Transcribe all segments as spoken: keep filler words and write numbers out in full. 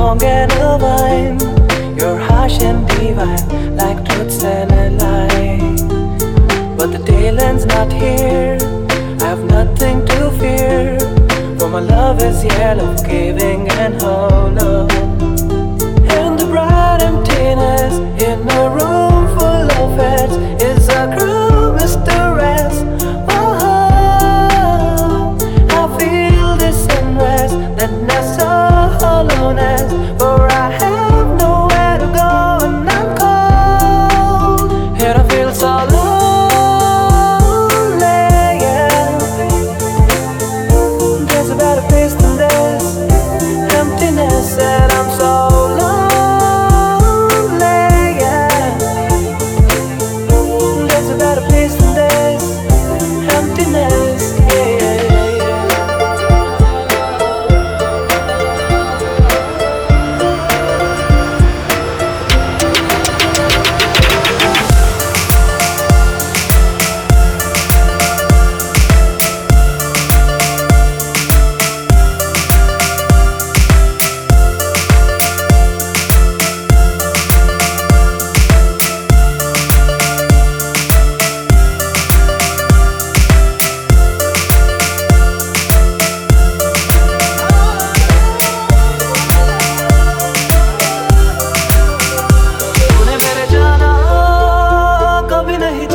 strong and divine. You're harsh and divine, like truths and a lie. But the tail end's not here, I have nothing to fear. For my love is yellow, giving and hollow. And the bright emptiness in a room full of heads is a cruel mistress. Oh, I feel this unrest, that nest of hollowness. For I have nowhere to go and I'm cold. And I feel so lonely, yeah. There's a better place than this. Emptiness, and I'm so lonely, yeah. There's a better place than this. Emptiness, yeah, yeah, yeah.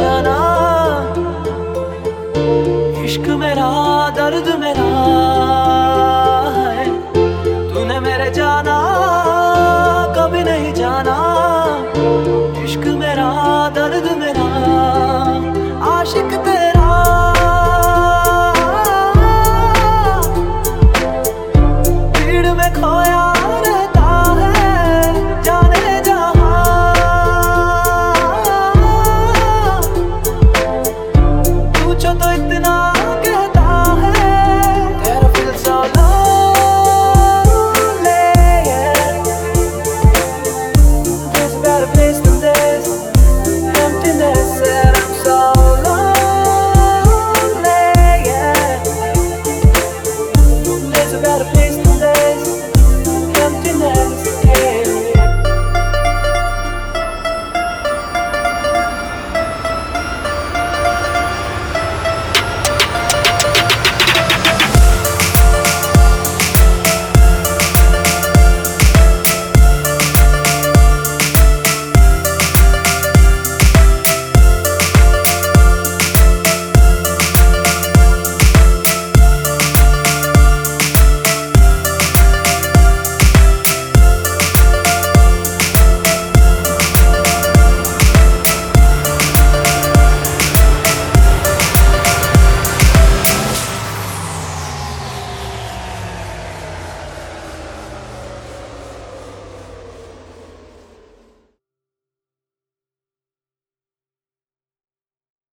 इश्क मेरा दर्द मेरा